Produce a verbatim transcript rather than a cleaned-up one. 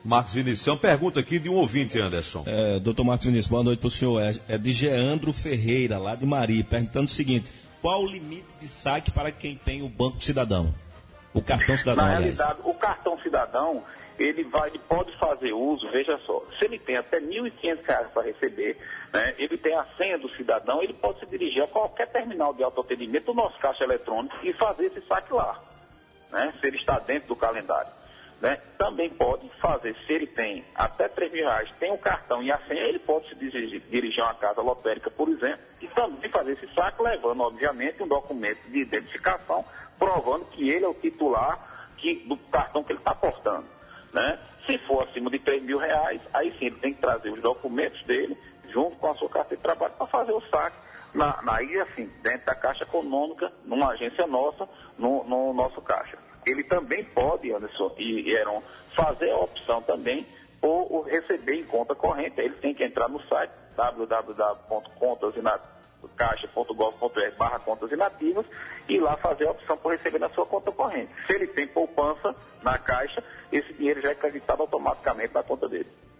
Marcos Vinícius, uma pergunta aqui de um ouvinte, Anderson. É, doutor Marcos Vinícius, boa noite para o senhor. É, é de Geandro Ferreira, lá de Mari, perguntando o seguinte: qual o limite de saque para quem tem o Banco Cidadão? O cartão cidadão, Na aliás. realidade, o cartão cidadão, ele, vai, ele pode fazer uso, veja só, se ele tem até mil e quinhentos reais para receber, né, ele tem a senha do cidadão, ele pode se dirigir a qualquer terminal de autoatendimento do nosso caixa eletrônico e fazer esse saque lá, né, se ele está dentro do calendário. Né. Também pode fazer, se ele tem até três mil reais, tem o cartão e a senha, ele pode se dirigir, dirigir a uma casa lotérica, por exemplo, e também fazer esse saque, levando, obviamente, um documento de identificação, provando que ele é o titular que, do cartão que ele está portando. Né? Se for acima de três mil reais, aí sim ele tem que trazer os documentos dele, junto com a sua carteira de trabalho, para fazer o saque, na, na, aí assim, dentro da Caixa Econômica, numa agência nossa, no, no nosso caixa. Ele também pode, Anderson e Heron, fazer a opção também, ou, ou receber em conta corrente. Ele tem que entrar no site w w w ponto contas caixa ponto gov ponto br barra contas inativas e lá fazer a opção por receber na sua conta corrente. Se ele tem poupança na Caixa, esse dinheiro já é acreditado automaticamente na conta dele.